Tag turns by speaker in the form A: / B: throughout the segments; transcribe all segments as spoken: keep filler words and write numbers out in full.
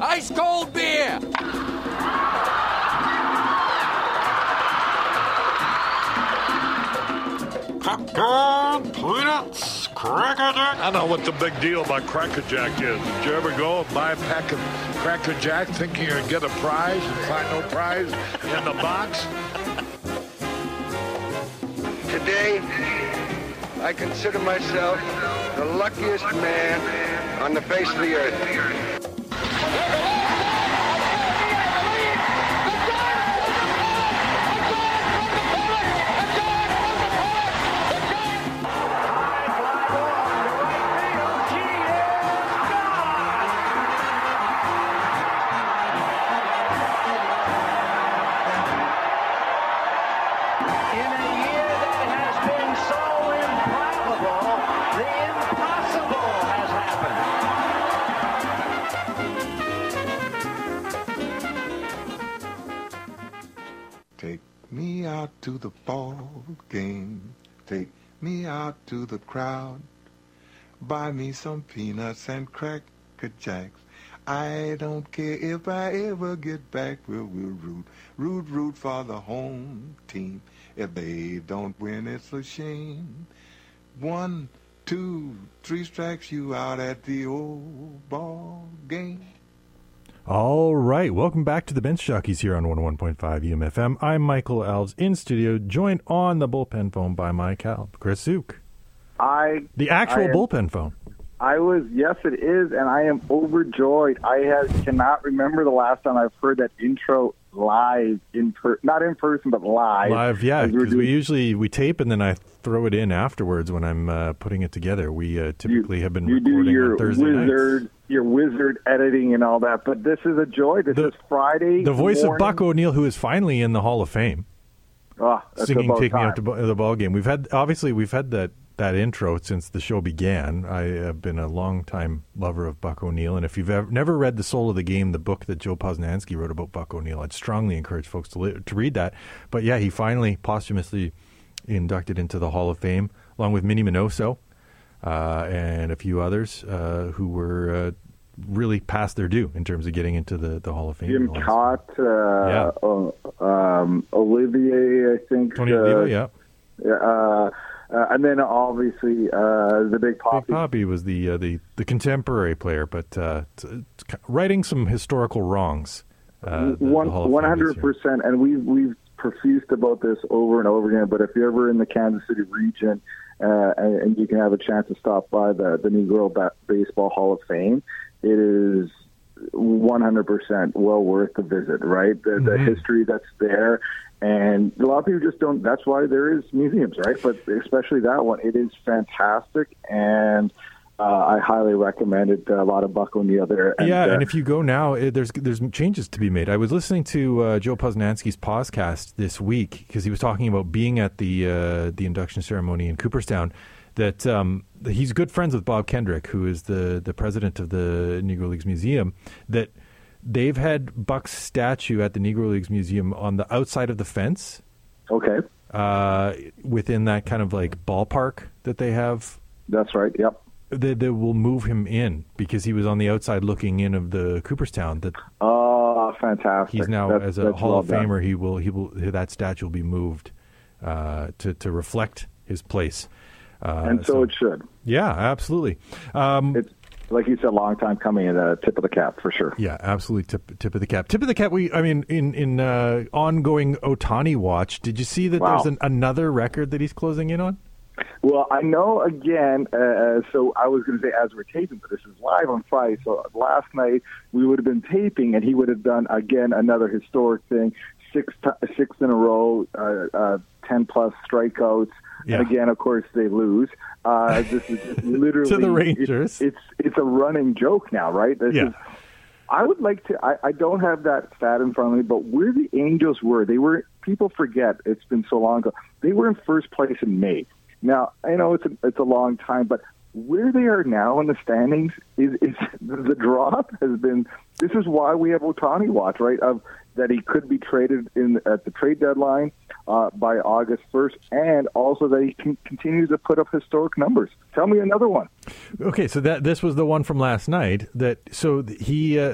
A: Ice cold beer!
B: Popcorn, peanuts, Cracker Jack.
C: I don't know what the big deal about Cracker Jack is. Did you ever go and buy a pack of Cracker Jack thinking you're going to get a prize and find no prize in the box?
D: Today, I consider myself the luckiest man on the face of the earth.
E: To the ball game, take me out to the crowd, buy me some peanuts and Cracker Jacks. I don't care if I ever get back. We'll, we'll root, root, root for the home team. If they don't win, it's a shame. One, two, three strikes you out at the old ball game.
F: All right, welcome back to the Bench Jockeys here on one oh one point five U M F M. I'm Michael Alves in studio, joined on the bullpen phone by my cal, Chris Zook.
G: I
F: the actual
G: I am,
F: bullpen phone.
G: I was, yes, it is, and I am overjoyed. I have, cannot remember the last time I've heard that intro live in per, not in person, but live.
F: Live, yeah, because
G: we,
F: we usually we tape and then I throw it in afterwards when I'm uh, putting it together. We uh, typically
G: you,
F: have been
G: you
F: recording
G: do your
F: on Thursday
G: wizard,
F: nights.
G: Your wizard editing and all that, but this is a joy. This
F: the,
G: is Friday.
F: The voice
G: morning.
F: of Buck O'Neill, who is finally in the Hall of Fame,
G: oh, that's
F: singing "Take
G: time.
F: Me Out to the Ball Game." We've had obviously we've had that. that intro since the show began. I have been a long-time lover of Buck O'Neill, and if you've ever, never read The Soul of the Game, the book that Joe Posnanski wrote about Buck O'Neill, I'd strongly encourage folks to li- to read that. But yeah, he finally posthumously inducted into the Hall of Fame, along with Minnie Minoso uh, and a few others uh, who were uh, really past their due in terms of getting into the, the Hall of Fame.
G: Jim Cott, uh,
F: yeah.
G: uh, um, Olivier, I think.
F: Tony
G: uh,
F: Oliva, yeah.
G: Uh, Uh, and then obviously uh, the Big Poppy.
F: Big Poppy was the uh, the the contemporary player, but uh, t- t- righting some historical wrongs. Uh, the,
G: One
F: the Hall of Fame
G: one hundred percent, and we've we've profused about this over and over again. But if you're ever in the Kansas City region uh, and, and you can have a chance to stop by the the Negro ba- Baseball Hall of Fame, it is one hundred percent well worth the visit. Right, the, mm-hmm. the history that's there. And a lot of people just don't, that's why there is museums, right? But especially that one, it is fantastic, and uh, I highly recommend it. A lot of Buck O'Neill there. And,
F: yeah,
G: uh,
F: and if you go now, it, there's there's changes to be made. I was listening to uh, Joe Posnanski's podcast this week because he was talking about being at the uh, the induction ceremony in Cooperstown, that um, he's good friends with Bob Kendrick, who is the, the president of the Negro Leagues Museum, that they've had Buck's statue at the Negro Leagues Museum on the outside of the fence.
G: Okay.
F: Uh, within that kind of like ballpark that they have.
G: That's right, yep.
F: They, they will move him in because he was on the outside looking in of the Cooperstown. That
G: oh, fantastic!
F: He's now
G: that's,
F: as a
G: that's
F: Hall
G: well
F: of
G: done.
F: Famer. He will he will that statue will be moved uh, to to reflect his place. Uh,
G: and so, so it should.
F: Yeah, absolutely. Um,
G: it's like you said, long time coming, and a tip of the cap for sure.
F: Yeah, absolutely. Tip tip of the cap. Tip of the cap. We, I mean, in in uh, ongoing Ohtani watch, did you see that
G: wow.
F: there's an, another record that he's closing in on?
G: Well, I know, again, uh, so I was going to say as we're taping, but this is live on Friday. So last night we would have been taping, and he would have done, again, another historic thing, six t- six in a row, uh, uh, ten-plus strikeouts. Yeah. And again, of course, they lose. Uh, this is just literally
F: to the Rangers.
G: It's, it's it's a running joke now, right? This
F: yeah.
G: is, I would like to. I, I don't have that stat in front of me, but where the Angels were, they were. People forget it's been so long ago. They were in first place in May. Now I know it's a, it's a long time, but where they are now in the standings is is the drop has been. This is why we have Ohtani watch, right? Of that he could be traded in at the trade deadline uh, by August first, and also that he can continue to put up historic numbers. Tell me another one.
F: Okay, so that this was the one from last night. That so he uh,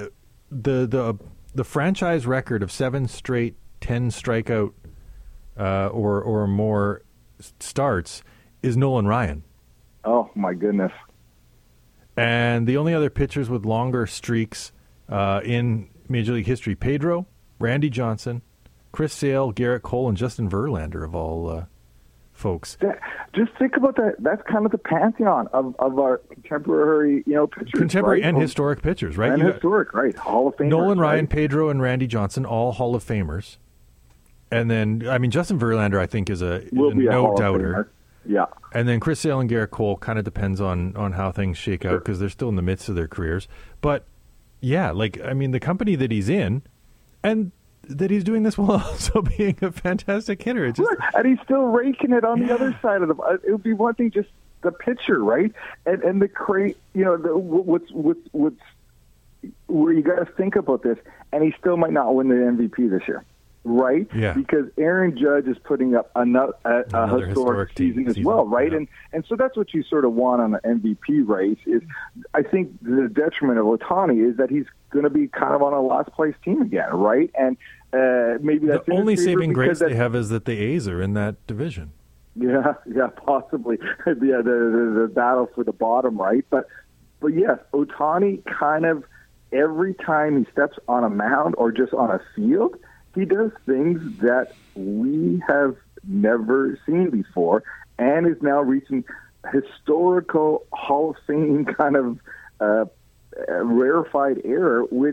F: the the the franchise record of seven straight ten strikeout uh, or or more starts is Nolan Ryan.
G: Oh my goodness!
F: And the only other pitchers with longer streaks uh, in Major League history: Pedro, Randy Johnson, Chris Sale, Garrett Cole, and Justin Verlander of all uh, folks.
G: Just think about that. That's kind of the pantheon of, of our contemporary, you know, pitchers.
F: Contemporary
G: right?
F: and
G: Or,
F: historic pitchers, right?
G: And
F: You
G: historic, right? Hall of Famers.
F: Nolan Ryan,
G: right?
F: Pedro, and Randy Johnson, all Hall of Famers. And then, I mean, Justin Verlander, I think, is a, is
G: Will
F: a
G: be a
F: no
G: Hall of
F: doubter.
G: Famer. Yeah.
F: And then Chris Sale and Garrett Cole kind of depends on, on how things shake out because they're still in the midst of their careers. But, yeah, like, I mean, the company that he's in and that he's doing this while also being a fantastic hitter. It just,
G: And he's still raking it on
F: Yeah.
G: the other side of the. uh, It would be one thing just the pitcher, right? And and the crate, you know, the, what's what's what's where you got to think about this, and he still might not win the M V P this year, right?
F: Yeah.
G: Because Aaron Judge is putting up another, a, a
F: Another
G: historic,
F: historic team
G: season as
F: season,
G: well, right?
F: yeah.
G: And and so that's what you sort of want on an M V P race. Is I think the detriment of Ohtani is that he's going to be kind of on a last place team again, right? And uh, maybe that's
F: the
G: in his
F: only
G: favor
F: saving
G: because
F: grace
G: that-
F: they have is that the A's are in that division.
G: Yeah, yeah, possibly. yeah, the, the the battle for the bottom, right? But but yes, Ohtani kind of every time he steps on a mound or just on a field, he does things that we have never seen before, and is now reaching historical Hall of Fame kind of uh, rarefied era, which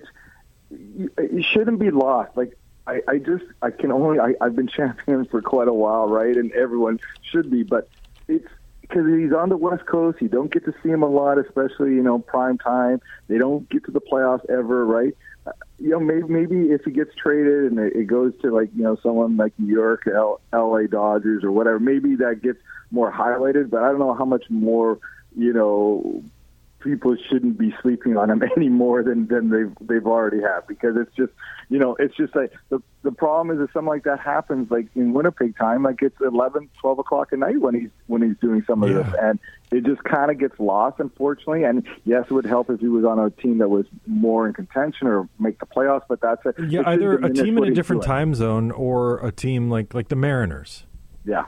G: it shouldn't be lost. Like. I, I just, I can only, I, I've been champion for quite a while, right? And everyone should be, but it's because he's on the West Coast. You don't get to see him a lot, especially, you know, prime time. They don't get to the playoffs ever, right? Uh, you know, maybe, maybe if he gets traded and it, it goes to, like, you know, someone like New York, L, L.A. Dodgers or whatever, maybe that gets more highlighted, but I don't know how much more, you know, people shouldn't be sleeping on him any more than, than they've they've already have, because it's just, you know, it's just like the the problem is if something like that happens, like in Winnipeg time, like it's eleven, twelve o'clock at night when he's when he's doing some of
F: Yeah.
G: this, and it just kind of gets lost, unfortunately. And yes, it would help if he was on a team that was more in contention or make the playoffs, but that's it.
F: Yeah,
G: it
F: either a
G: diminish
F: team in
G: what
F: a
G: he's
F: different
G: doing.
F: time zone or a team like like the Mariners,
G: Yeah.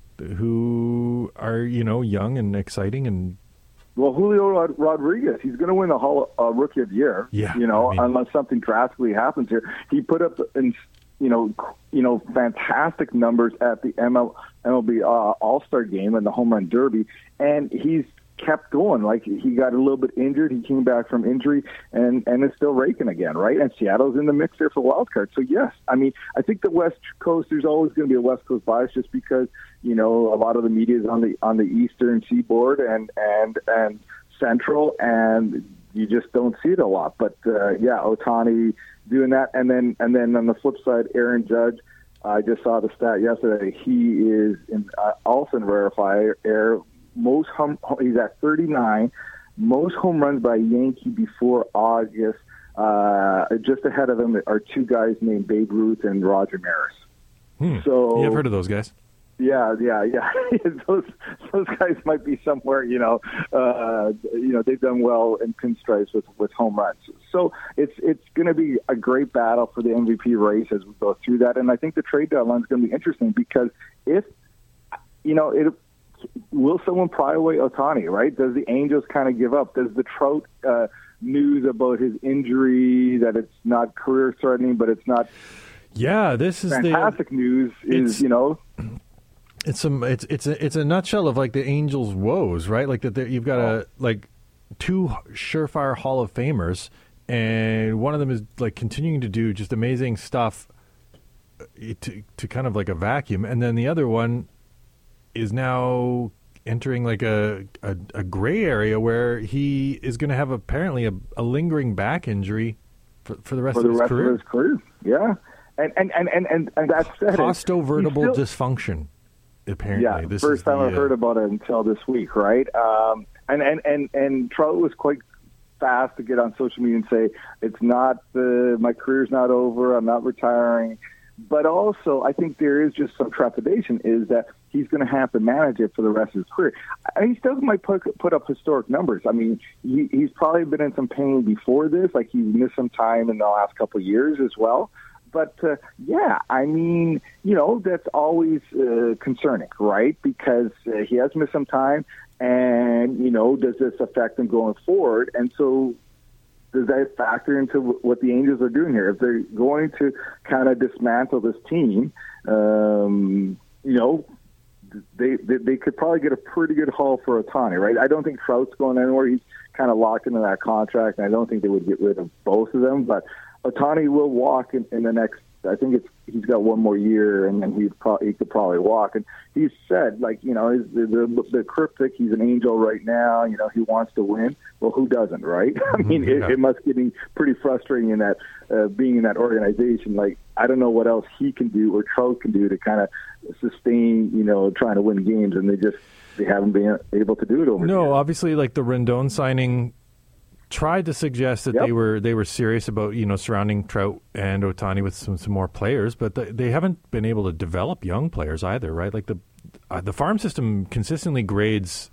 F: who are, you know, young and exciting and.
G: Well, Julio Rod- Rodriguez, he's going to win the Hall uh, Rookie of the Year.
F: Yeah,
G: you know,
F: I mean-
G: unless something drastically happens here. He put up, in, you know, you know, fantastic numbers at the M L, M L B uh, All Star Game and the Home Run Derby, and he's kept going. Like he got a little bit injured, he came back from injury, and and is still raking again, right? And Seattle's in the mix there for wild card. So yes, I mean, I think the West Coast, there's always going to be a West Coast bias, just because, you know, a lot of the media is on the on the Eastern Seaboard and and and Central, and you just don't see it a lot. But uh, yeah, Ohtani doing that, and then and then on the flip side, Aaron Judge. I just saw the stat yesterday. He is in, uh, also in rarefied air. Most home, he's at thirty-nine. Most home runs by a Yankee before August. Uh, just ahead of him are two guys named Babe Ruth and Roger Maris.
F: Hmm.
G: So
F: Yeah, I've heard of those guys.
G: Yeah, yeah, yeah. those those guys might be somewhere, you know. Uh, you know, they've done well in pinstripes with, with home runs. So it's it's going to be a great battle for the M V P race as we go through that. And I think the trade deadline is going to be interesting, because if, you know, it will someone pry away Ohtani, right? Does the Angels kind of give up? Does the Trout uh, news about his injury, that it's not career threatening, but it's not
F: Yeah, this is
G: fantastic
F: the
G: news,
F: it's-
G: is, you know.
F: It's some. It's it's a it's a nutshell of like the Angels' woes, right? Like that there- you've got a like two surefire Hall of Famers, and one of them is like continuing to do just amazing stuff uh, to to kind of like a vacuum, and then the other one is now entering like a a, a gray area where he is going to have apparently a, a lingering back injury for for the rest
G: for
F: of
G: the
F: his
G: rest
F: career.
G: of his career. Yeah, and and and and and, and that said,
F: Costovertebral
G: still,
F: dysfunction. Apparently,
G: yeah,
F: this
G: first
F: is
G: time
F: the,
G: I've heard
F: uh,
G: about it until this week, right? Um, and and and and Trout was quite fast to get on social media and say it's not the my career's not over, I'm not retiring. But also, I think there is just some trepidation, is that he's going to have to manage it for the rest of his career. And he still might put put up historic numbers. I mean, he, he's probably been in some pain before this, like he's missed some time in the last couple of years as well. But, uh, yeah, I mean, you know, that's always uh, concerning, right? Because uh, he has missed some time, and, you know, does this affect him going forward? And so does that factor into what the Angels are doing here? If they're going to kind of dismantle this team, um, you know, they, they they could probably get a pretty good haul for Ohtani, right? I don't think Trout's going anywhere. He's kind of locked into that contract, and I don't think they would get rid of both of them. But Ohtani will walk in, in the next, I think it's he's got one more year, and then he'd pro- he could probably walk. And he's said, like, you know, the, the, the cryptic, he's an Angel right now, you know, he wants to win. Well, who doesn't, right? I mean,
F: yeah.
G: it, it must get pretty frustrating in that, uh, being in that organization. Like, I don't know what else he can do or Trout can do to kind of sustain, you know, trying to win games, and they just, they haven't been able to do it over
F: No,
G: here.
F: obviously, like the Rendon signing tried to suggest that
G: Yep.
F: they were they were serious about, you know, surrounding Trout and Ohtani with some, some more players, but the, they haven't been able to develop young players either, right? Like the uh, the farm system consistently grades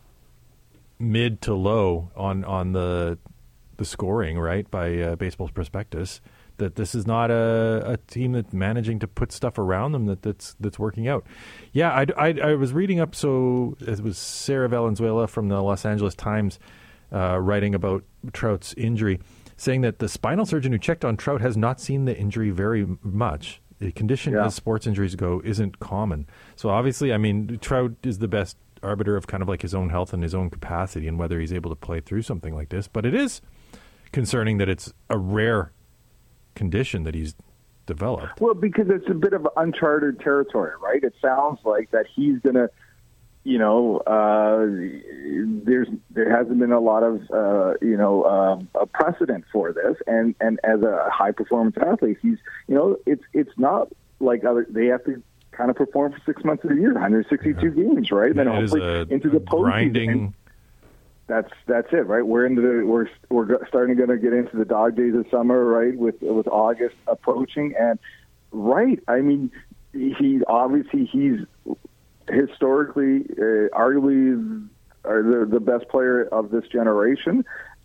F: mid to low on on the the scoring, right, by uh, Baseball's Prospectus. That this is not a, a team that's managing to put stuff around them that, that's that's working out. Yeah, I, I, I was reading up, so it was Sarah Valenzuela from the Los Angeles Times uh, writing about Trout's injury, saying that the spinal surgeon who checked on Trout has not seen the injury very much. The condition,
G: Yeah.
F: as sports injuries go, isn't common. So obviously, I mean, Trout is the best arbiter of kind of like his own health and his own capacity and whether he's able to play through something like this. But it is concerning that it's a rare condition that he's developed.
G: Well, because it's a bit of uncharted territory, right? It sounds like that he's going to, you know, uh, there's there hasn't been a lot of, uh, you know, uh, a precedent for this, and, and as a high performance athlete, he's, you know, it's it's not like other, they have to kind of perform for six months of the year, one hundred sixty-two yeah. games, right?
F: Yeah,
G: then
F: it
G: hopefully
F: is a,
G: into the
F: a grinding.
G: postseason. That's that's it, right? We're into the we're we're starting to get into the dog days of summer, right? With with August approaching, and right, I mean, he obviously he's historically, uh, arguably, are the the best player of this generation,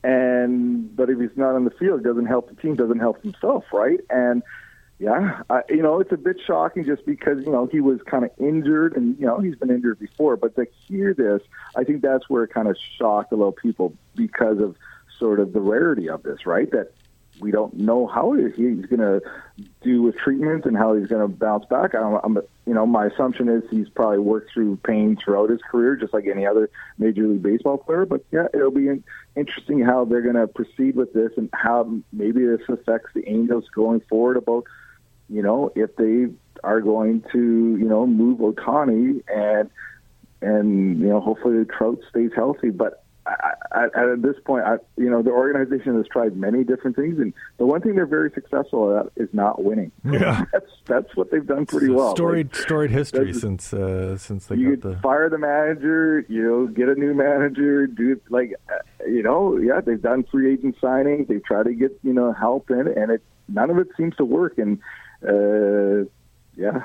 G: and but if he's not on the field, it doesn't help the team, doesn't help himself, right? And yeah, I, you know, it's a bit shocking just because, you know, he was kind of injured and, you know, he's been injured before. But to hear this, I think that's where it kind of shocked a lot of people because of sort of the rarity of this, right? That we don't know how he's going to do with treatment and how he's going to bounce back. I don't, I'm, you know, my assumption is he's probably worked through pain throughout his career, just like any other Major League Baseball player. But, yeah, it'll be interesting how they're going to proceed with this and how maybe this affects the Angels going forward about, you know, if they are going to, you know, move Ohtani and, and you know, hopefully Trout stays healthy. But I, I, at this point, I, you know, the organization has tried many different things, and the one thing they're very successful at is not winning.
F: Yeah,
G: that's that's what they've done pretty well.
F: Storied,
G: like,
F: storied history since uh, since they
G: you
F: got the
G: fire the manager, you know, get a new manager, do like, uh, you know, yeah, they've done free agent signings, they've tried to get, you know, help in, and it none of it seems to work, and uh, yeah,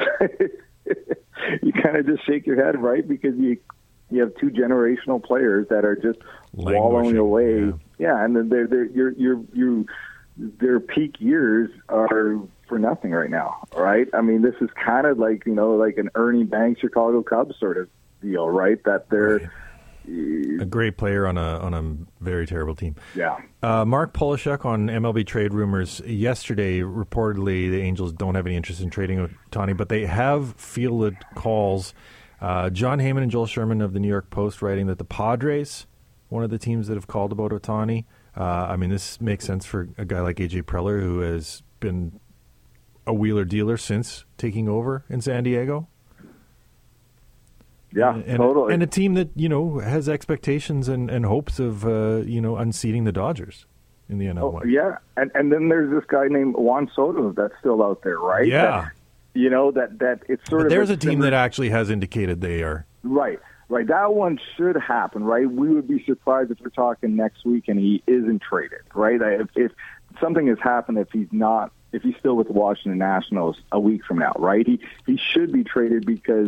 G: you kind of just shake your head, right, because you. You have two generational players that are just
F: Languishing,
G: wallowing away.
F: Yeah,
G: yeah and then they're, they're, you're, you're, you, their peak years are for nothing right now, right? I mean, this is kind of like, you know, like an Ernie Banks Chicago Cubs sort of deal, right? That they're
F: a great player on a on a very terrible team.
G: Yeah.
F: Uh, Mark Polishuk on M L B Trade Rumors yesterday reportedly the Angels don't have any interest in trading Ohtani, but they have fielded calls. Uh, John Heyman and Joel Sherman of the New York Post writing that the Padres, one of the teams that have called about Ohtani. Uh, I mean, this makes sense for a guy like A J Preller, who has been a wheeler dealer since taking over in San Diego.
G: Yeah,
F: and,
G: totally.
F: And a team that, you know, has expectations and, and hopes of, uh, you know, unseating the Dodgers in the N L West.
G: Oh, yeah, and and then there's this guy named Juan Soto that's still out there, right?
F: Yeah.
G: That, you know, that, that it's sort
F: but
G: of...
F: there's
G: a,
F: a team
G: similar,
F: that actually has indicated they are.
G: Right, right. That one should happen, right? We would be surprised if we're talking next week and he isn't traded, right? If, if something has happened, if he's not, if he's still with the Washington Nationals a week from now, right? He he should be traded because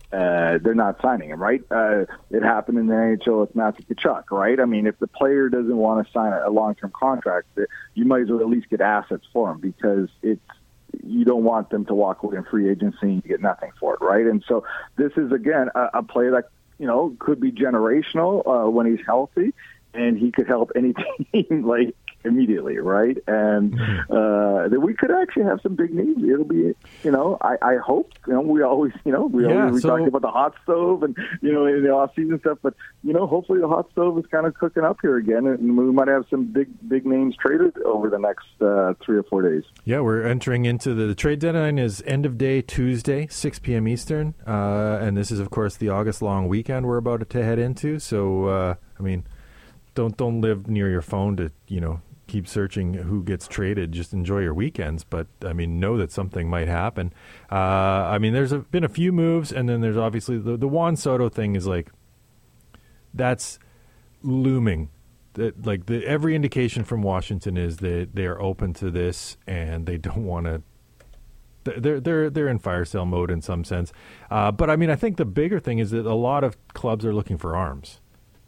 G: uh, they're not signing him, right? Uh, it happened in the N H L with Matthew Tkachuk, right? I mean, if the player doesn't want to sign a long-term contract, you might as well at least get assets for him because it's you don't want them to walk away in free agency and get nothing for it, right? And so this is, again, a, a player that, you know, could be generational uh, when he's healthy, and he could help any team, like, immediately, right? And uh, that we could actually have some big news. It'll be, you know, I, I hope, you know, we always, you know, we
F: yeah,
G: always we
F: so,
G: talked about the hot stove and, you know, in the off-season stuff, but, you know, hopefully the hot stove is kind of cooking up here again, and we might have some big, big names traded over the next uh, three or four days.
F: Yeah, we're entering into the, the trade deadline is end of day Tuesday, six p.m. Eastern, uh, and this is, of course, the August long weekend we're about to head into, so, uh, I mean, don't don't live near your phone to, you know, keep searching who gets traded. Just enjoy your weekends. But, I mean, know that something might happen. Uh, I mean, there's a, been a few moves, and then there's obviously the, the Juan Soto thing is like, that's looming. That, like, the, every indication from Washington is that they are open to this, and they don't want to. They're they're they're in fire sale mode in some sense. Uh, but, I mean, I think the bigger thing is that a lot of clubs are looking for arms.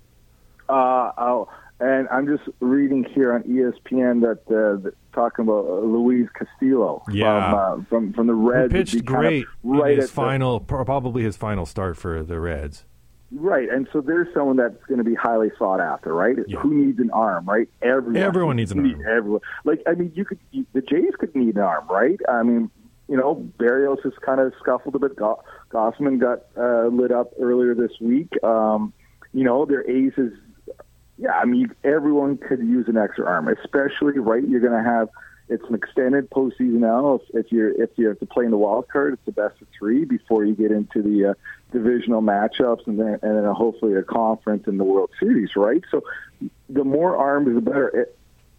G: Uh, oh, and I'm just reading here on E S P N that uh, talking about uh, Luis Castillo
F: yeah.
G: from, uh, from from the Reds.
F: He pitched great
G: right
F: in his
G: at
F: final, the, probably his final start for the Reds.
G: Right, and so there's someone that's going to be highly sought after, right?
F: Yeah.
G: Who needs an arm, right? Everyone.
F: Everyone needs an arm.
G: Everyone. Like, I mean, you could you, the Jays could need an arm, right? I mean, you know, Barrios has kind of scuffled a bit. Go- Gossman got uh, lit up earlier this week. Um, you know, their ace is. Yeah, I mean, everyone could use an extra arm, especially, right, you're going to have, it's an extended postseason now. If, if, you're, if you have to play in the wild card, it's the best of three before you get into the uh, divisional matchups and then, and then hopefully a conference in the World Series, right? So the more arms, the better. It,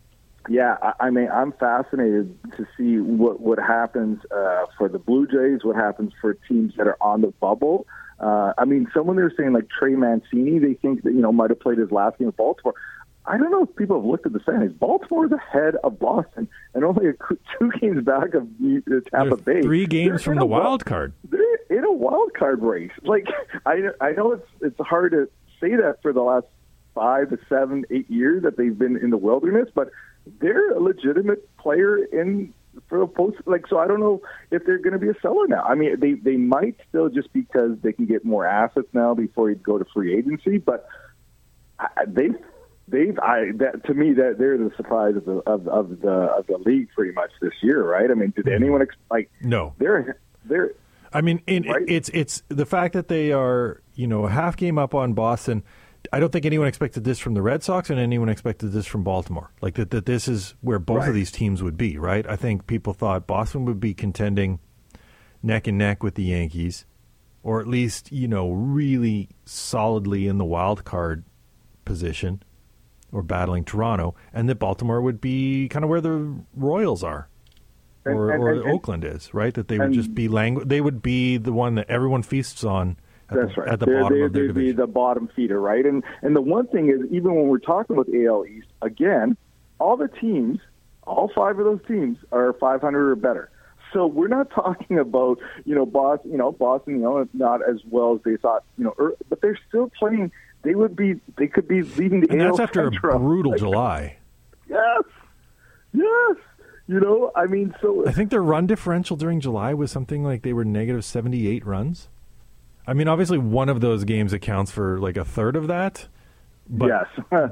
G: yeah, I, I mean, I'm fascinated to see what, what happens uh, for the Blue Jays, what happens for teams that are on the bubble. Uh, I mean, someone they're saying like Trey Mancini, they think that, you know, might have played his last game with Baltimore. I don't know if people have looked at the standings. Baltimore is ahead of Boston and only a, two games back of the Tampa
F: They're
G: Bay.
F: Three games
G: they're
F: from the wild card.
G: They're in a wild card race. Like, I, I know it's it's hard to say that for the last five to seven, eight years that they've been in the wilderness, but they're a legitimate player in for a post. Like, so I don't know if they're going to be a seller now. I mean, they they might still just because they can get more assets now before you go to free agency, but I, they've they've I that to me that they're the surprise of the of, of the of the league pretty much this year, right? I mean, did anyone ex- like
F: no?
G: They're they're.
F: I mean, in,
G: right?
F: it's it's the fact that they are, you know, a half game up on Boston. I don't think anyone expected this from the Red Sox, and anyone expected this from Baltimore. Like that, that this is where both
G: right.
F: of these teams would be, right? I think people thought Boston would be contending neck and neck with the Yankees, or at least, you know, really solidly in the wild card position, or battling Toronto, and that Baltimore would be kind of where the Royals are, or,
G: and, and,
F: or
G: and,
F: Oakland is, right? That they would
G: and,
F: just be langu- They would be the one that everyone feasts on. At
G: That's
F: the,
G: right.
F: At the
G: they're,
F: bottom
G: they're,
F: of their
G: they'd
F: division.
G: be the bottom feeder, right? And and the one thing is, even when we're talking about the A L East, again, all the teams, all five of those teams are five hundred or better. So we're not talking about, you know, Boston, you know, Boston, you know, not as well as they thought, you know, er, but they're still playing. They would be, they could be leading the
F: and
G: A L
F: that's after
G: Central.
F: a brutal
G: like,
F: July.
G: Yes, yes. You know, I mean, so
F: I think their run differential during July was something like they were negative seventy-eight runs. I mean, obviously, one of those games accounts for like a third of that. But,
G: yes.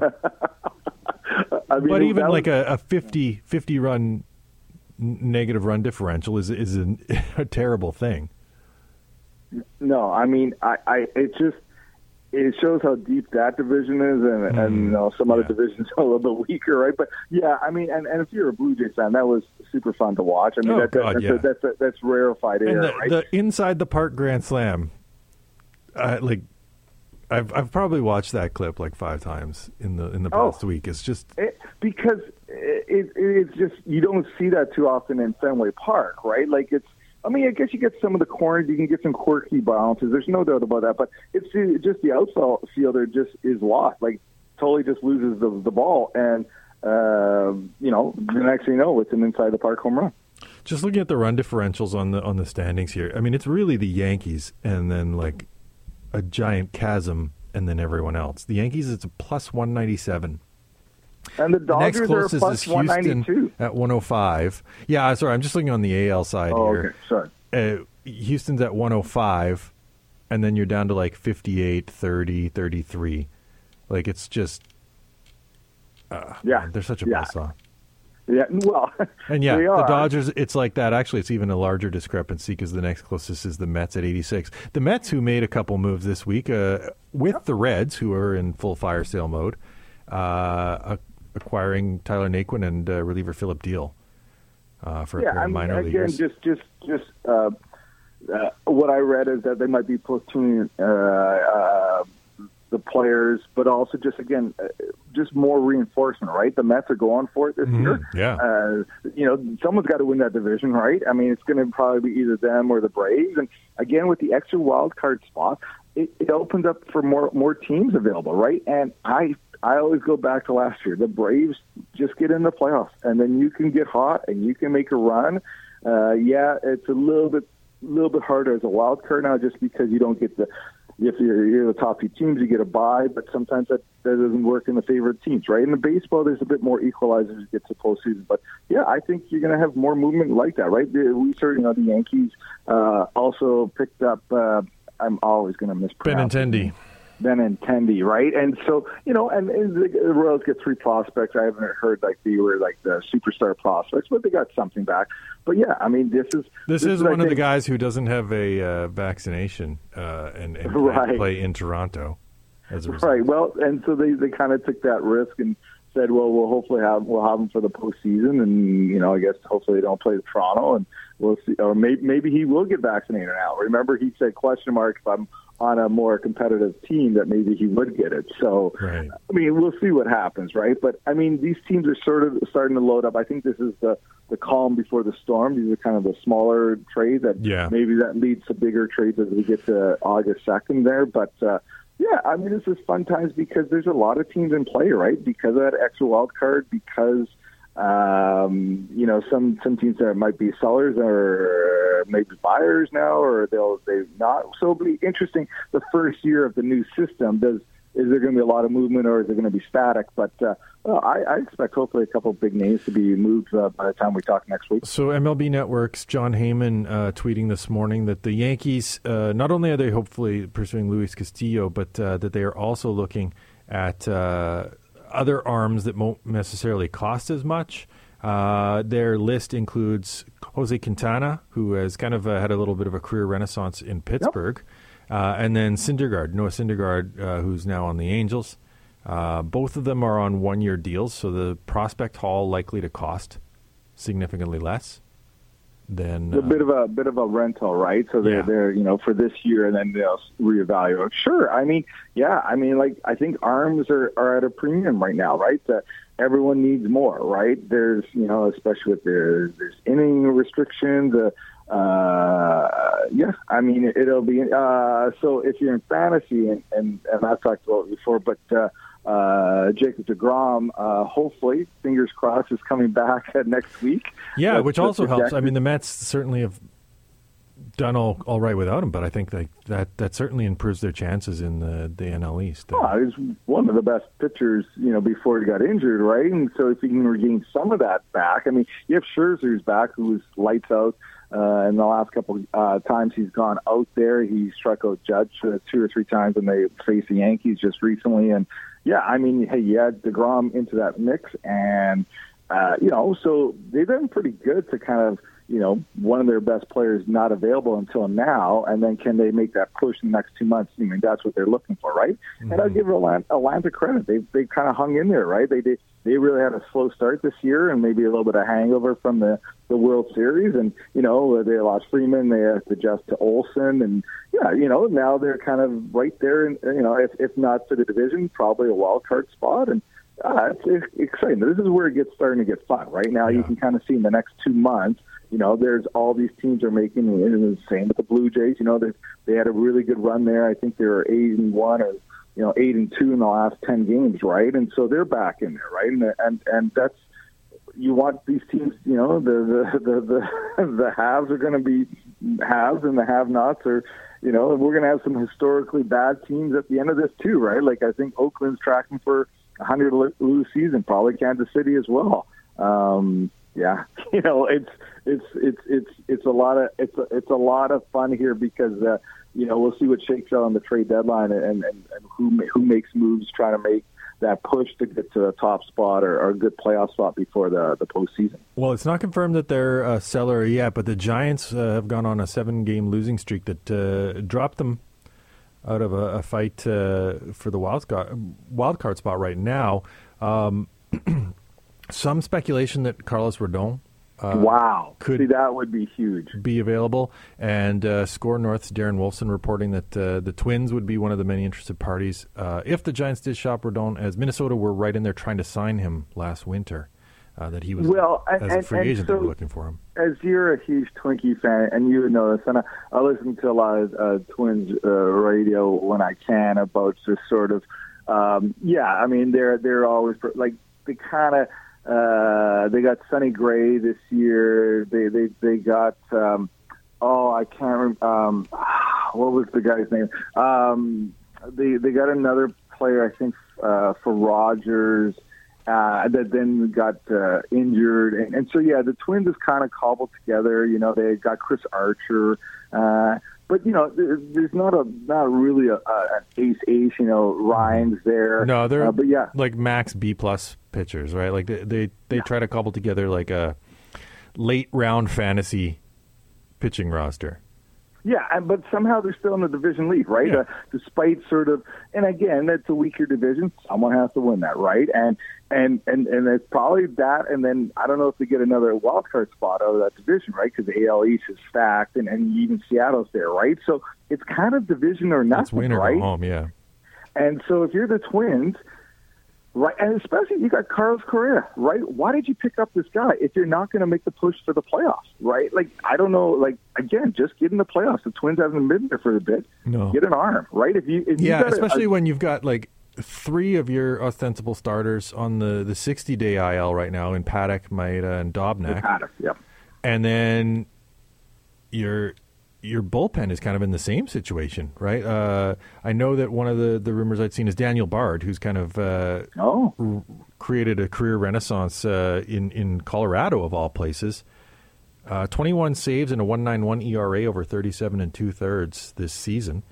G: I mean,
F: but even
G: was,
F: like a, a fifty, fifty run n- negative run differential is is an, a terrible thing.
G: No, I mean, I, I it just it shows how deep that division is, and, mm, and you know, some other yeah. divisions are a little bit weaker, right? But yeah, I mean, and, and if you're a Blue Jays fan, that was super fun to watch. I mean,
F: oh,
G: that,
F: God,
G: that's,
F: yeah.
G: a, that's a, that's rarefied air,
F: and the,
G: right?
F: The inside the park Grand Slam, uh, like I've I've probably watched that clip like five times in the in the past
G: oh,
F: week. It's just
G: it, because it, it's just you don't see that too often in Fenway Park, right? Like it's. I mean, I guess you get some of the corners, you can get some quirky bounces. There's no doubt about that. But it's just the outfielder just is lost. Like, totally just loses the the ball. And, uh, you know, the next thing you know, it's an inside the park home run.
F: Just looking at the run differentials on the on the standings here, I mean, it's really the Yankees and then like a giant chasm and then everyone else. The Yankees, it's a plus one ninety-seven.
G: And the Dodgers
F: Next closest
G: are plus
F: is Houston
G: one ninety-two.
F: at one oh five. Yeah, sorry, I'm just looking on the A L side
G: oh,
F: here.
G: Okay, sorry.
F: Uh, Houston's at one oh five, and then you're down to like fifty-eight, thirty, thirty-three. Like, it's just, uh,
G: yeah,
F: man, they're such a
G: yeah.
F: buzzsaw.
G: Yeah, well,
F: and yeah,
G: they
F: the
G: are.
F: Dodgers, it's like that. Actually, it's even a larger discrepancy because the next closest is the Mets at eighty-six. The Mets, who made a couple moves this week uh, with yep. the Reds, who are in full fire sale mode, uh, acquiring Tyler Naquin and uh, reliever Philip Deal uh, for
G: yeah,
F: a pair
G: I
F: of
G: mean,
F: minor
G: again,
F: leaguers.
G: just, just, just uh, uh, what I read is that they might be platooning uh, uh, the players, but also just again, uh, just more reinforcement, right? The Mets are going for it this
F: mm-hmm.
G: year.
F: Yeah,
G: uh, you know, someone's got to win that division, right? I mean, it's going to probably be either them or the Braves. And again, with the extra wild card spot, it, it opens up for more more teams available, right? And I. I always go back to last year. The Braves just get in the playoffs, and then you can get hot and you can make a run. Uh, yeah, it's a little bit, little bit harder as a wild card now, just because you don't get the. If you're, you're the top two teams, you get a bye, but sometimes that, that doesn't work in the favorite teams, right? In the baseball, there's a bit more equalizers as you get to postseason. But yeah, I think you're going to have more movement like that, right? We certainly know the Yankees uh, also picked up. Uh, I'm always going to mispronounce.
F: Benintendi.
G: Benintendi, right? And so, you know, and, and the Royals get three prospects. I haven't heard like they were like the superstar prospects, but they got something back. But yeah, I mean, this is
F: this,
G: this
F: is,
G: is
F: one
G: I
F: of
G: think,
F: the guys who doesn't have a uh, vaccination uh, and, and
G: right.
F: play in Toronto. As a result.
G: Right. Well, and so they, they kind of took that risk and said, well, we'll hopefully have we'll have him for the postseason, and you know, I guess hopefully they don't play Toronto, and we'll see. Or maybe maybe he will get vaccinated now. Remember, he said question mark if I'm on a more competitive team that maybe he would get it. So,
F: right.
G: I mean, we'll see what happens, right? But, I mean, these teams are sort of starting to load up. I think this is the, the calm before the storm. These are kind of the smaller trades that
F: yeah.
G: maybe that leads to bigger trades as we get to August second there. But, uh, yeah, I mean, this is fun times because there's a lot of teams in play, right? Because of that extra wild card, because um, you know, some some teams that might be sellers or maybe buyers now, or they'll they not. So it'll be interesting. The first year of the new system, does is there going to be a lot of movement, or is it going to be static? But uh, well, I, I expect hopefully a couple of big names to be moved uh, by the time we talk next week.
F: So M L B Network's John Heyman uh, tweeting this morning that the Yankees, uh, not only are they hopefully pursuing Luis Castillo, but uh, that they are also looking at uh, other arms that won't necessarily cost as much. Uh, their list includes Jose Quintana, who has kind of uh, had a little bit of a career renaissance in Pittsburgh. Yep. Uh, and then Syndergaard, Noah Syndergaard, uh, who's now on the Angels. Uh, both of them are on one-year deals, so the prospect haul likely to cost significantly less than uh,
G: a bit of a bit of a rental, right? So they're
F: yeah.
G: they're you know for this year, and then they'll reevaluate. Sure, I mean, yeah, I mean, like I think arms are, are at a premium right now, right? Uh, everyone needs more, right? There's you know, especially with there's there's inning restrictions. Uh, Uh, yeah, I mean, it'll be, uh, so if you're in fantasy, and, and, and I've talked about it before, but, uh, uh, Jacob deGrom, uh, hopefully, fingers crossed, is coming back next week.
F: Yeah,
G: That's,
F: which
G: that's
F: also helps.
G: projected.
F: I mean, the Mets certainly have done all, all right without him, but I think that, that, that certainly improves their chances in the, the N L East.
G: Oh, he was one of the best pitchers, you know, before he got injured, right? And so if he can regain some of that back, I mean, you have Scherzer's back, who was lights out. Uh, in the last couple uh, times he's gone out there, he struck out Judge uh, two or three times when they faced the Yankees just recently. And, yeah, I mean, hey, you add DeGrom into that mix. And, uh, you know, so they've been pretty good to kind of, you know, one of their best players not available until now, and then can they make that push in the next two months? I mean, that's what they're looking for, right? Mm-hmm. And I'll give Atlanta, Atlanta credit. They they kind of hung in there, right? They, they they really had a slow start this year and maybe a little bit of hangover from the, the World Series. And, you know, they lost Freeman. They have to adjust to Olsen. And, yeah, you know, now they're kind of right there, in, you know, if, if not for the division, probably a wild card spot. And uh, it's, it's exciting. This is where it gets starting to get fun. Right now, yeah. You can kind of see in the next two months, you know, there's all these teams are making, and the same with the Blue Jays. You know, they they had a really good run there. I think they were eight and one, or you know, eight and two in the last ten games, right? And so they're back in there, right? And and and that's, you want these teams, you know, the the the the, the haves are going to be haves and the have-nots are, you know, we're going to have some historically bad teams at the end of this too, right? Like I think Oakland's tracking for a hundred lose season, probably Kansas City as well. Um, yeah, you know, it's it's it's it's it's a lot of it's a, it's a lot of fun here because uh, you know, we'll see what shakes out on the trade deadline and and, and who who makes moves trying to make that push to get to a top spot or, or a good playoff spot before the the postseason.
F: Well, it's not confirmed that they're a seller yet, but the Giants uh, have gone on a seven-game losing streak that uh, dropped them out of a, a fight uh, for the wild card, wild card spot right now. Um, some speculation that Carlos Rodon Uh,
G: wow.
F: could
G: See, that would be huge.
F: Be available. And uh, Score North's Darren Wolfson reporting that uh, the Twins would be one of the many interested parties uh, if the Giants did shop Rodon, as Minnesota were right in there trying to sign him last winter, uh, that he was
G: well,
F: as
G: and,
F: a free
G: and,
F: agent
G: and so,
F: they were looking for him.
G: As you're a huge Twinkie fan, and you know this, and I, I listen to a lot of uh, Twins uh, radio when I can about just sort of, um, yeah, I mean, they're, they're always, like, they kind of, Uh, they got Sonny Gray this year. They they they got um, oh I can't remember um, what was the guy's name. Um, they they got another player I think uh, for Rogers uh, that then got uh, injured, and, and so yeah, the Twins is kind of cobbled together. You know, they got Chris Archer. Uh, But you know, there's not a not really a, a, an ace ace. You know, Ryan's there.
F: No, they're
G: uh, but yeah,
F: like max B plus pitchers, right? Like they they, they yeah. try to cobble together like a late round fantasy pitching roster.
G: Yeah, and, but somehow they're still in the division lead, right?
F: Yeah.
G: Uh, despite sort of, and again, that's a weaker division. Someone has to win that, right? And and and and it's probably that. And then I don't know if they get another wild card spot out of that division, right? Because the A L East is stacked, and, and even Seattle's there, right? So it's kind of division or nothing,
F: it's win or
G: right?
F: go home, yeah.
G: And so if you're the Twins, right, and especially you got Carlos Correa, right? Why did you pick up this guy if you're not going to make the push for the playoffs, right? Like, I don't know, like, again, just get in the playoffs. The Twins haven't been there for a bit.
F: No.
G: Get an arm, right? If you, if
F: yeah,
G: you got
F: especially
G: a,
F: when you've got, like, three of your ostensible starters on the, the sixty-day I L right now in Paddock, Maeda, and Dobnak.
G: Paddock, yeah.
F: And then your your bullpen is kind of in the same situation, right? Uh, I know that one of the, the rumors I'd seen is Daniel Bard, who's kind of uh,
G: oh.
F: r- created a career renaissance uh, in, in Colorado, of all places. Uh, twenty-one saves and a one point nine one E R A over thirty-seven and two-thirds this season.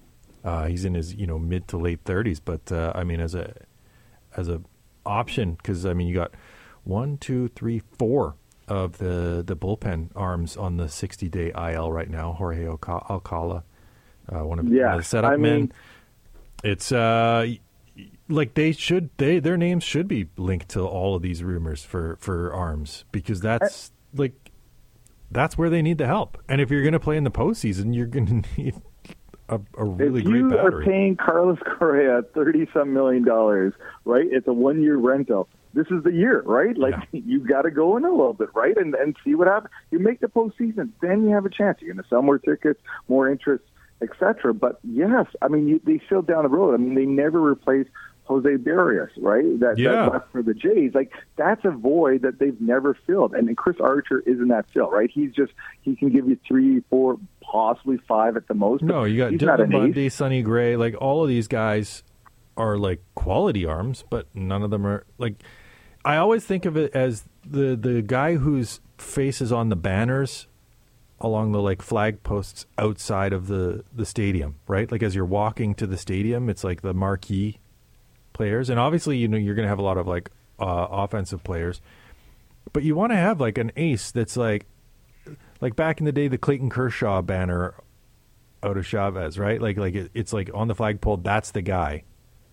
F: Uh, he's in his, you know, mid to late thirties, but uh, I mean, as a as a option, because I mean, you got one, two, three, four of the, the bullpen arms on the sixty-day I L right now. Jorge Alca- Alcala, uh, one of
G: yeah,
F: the setup
G: I
F: men.
G: Mean,
F: it's uh, like they should they their names should be linked to all of these rumors for, for arms, because that's I, like that's where they need the help. And if you're going to play in the postseason, you're going to need a, a really
G: if
F: great
G: you
F: battery.
G: are paying Carlos Correa thirty some million dollars, right? It's a one year rental. This is the year, right? Like, yeah. you got to go in a little bit, right? And and see what happens. You make the postseason, then you have a chance. You're going to sell more tickets, more interest, et cetera. But yes, I mean, you, they still down the road. I mean, they never replaced Jose Barrios, right? That,
F: yeah.
G: that left for the Jays. Like, that's a void that they've never filled. And Chris Archer isn't that fill, right? He's just, he can give you three, four, possibly five at the most.
F: No, you got Dylan Bundy, Sonny Gray. Like, all of these guys are, like, quality arms, but none of them are, like, I always think of it as the, the guy whose face is on the banners along the, like, flag posts outside of the, the stadium, right? Like, as you're walking to the stadium, it's like the marquee players. And obviously, you know, you're going to have a lot of, like, uh, offensive players. But you want to have, like, an ace that's, like, like back in the day, the Clayton Kershaw banner out of Chavez, right? Like, like it, it's, like, on the flagpole, that's the guy.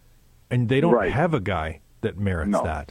F: And they don't
G: right.
F: have a guy that merits
G: no.
F: that.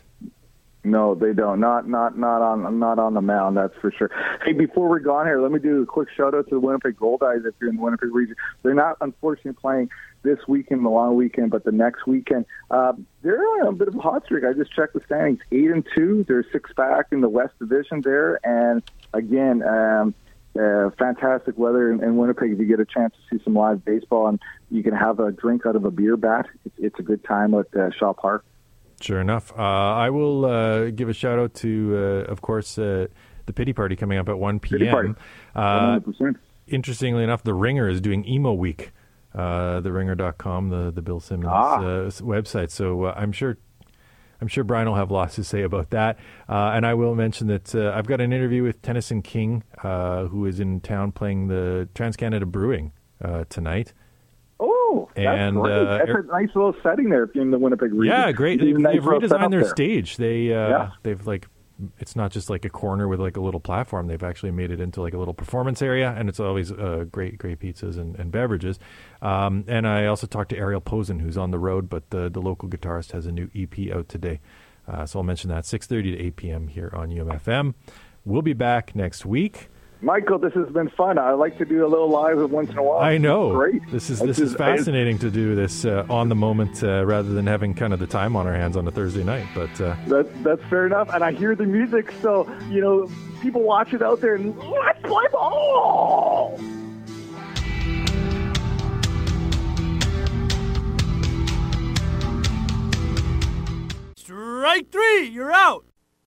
G: No, they don't. Not not not on not on the mound, that's for sure. Hey, before we're gone here, let me do a quick shout out to the Winnipeg Goldeyes if you're in the Winnipeg region. They're not unfortunately playing this weekend, the long weekend, but the next weekend. Uh, they're on a bit of a hot streak. I just checked the standings, eight and two. They're six back in the West Division there, and again, um, uh, fantastic weather in, in Winnipeg. If you get a chance to see some live baseball and you can have a drink out of a beer bat, it's, it's a good time at uh, Shaw Park.
F: Sure enough. Uh, I will uh, give a shout out to, uh, of course, uh, the Pity Party coming up at one p.m.
G: Pity Party.
F: Uh,
G: one hundred percent.
F: Interestingly enough, The Ringer is doing Emo Week. Uh, the ringer dot com, the, the Bill Simmons
G: Ah.
F: uh, website. So uh, I'm sure I'm sure Brian will have lots to say about that. Uh, and I will mention that uh, I've got an interview with Tennyson King, uh, who is in town playing the TransCanada Brewing uh, tonight.
G: Oh, that's
F: And,
G: great.
F: uh,
G: That's
F: er-
G: a nice little setting there if you're in the Winnipeg region.
F: Yeah, great.
G: You
F: They've,
G: did a nice
F: they've
G: little
F: redesigned
G: setup
F: their
G: there.
F: stage. They uh,
G: Yeah.
F: they've like it's not just like a corner with like a little platform. They've actually made it into like a little performance area, and it's always uh, great, great pizzas and, and beverages. Um, and I also talked to Ariel Posen, who's on the road, but the the local guitarist has a new E P out today. Uh, so I'll mention that six thirty to eight p.m. here on U M F M. We'll be back next week.
G: Michael, this has been fun. I like to do a little live once in a while.
F: I know.
G: Great.
F: This is
G: This
F: this is
G: is-
F: fascinating to do this uh, on the moment uh, rather than having kind of the time on our hands on a Thursday night. But uh,
G: That, that's fair enough. And I hear the music, so, you know, people watch it out there and let's play ball!
A: Strike three, you're out.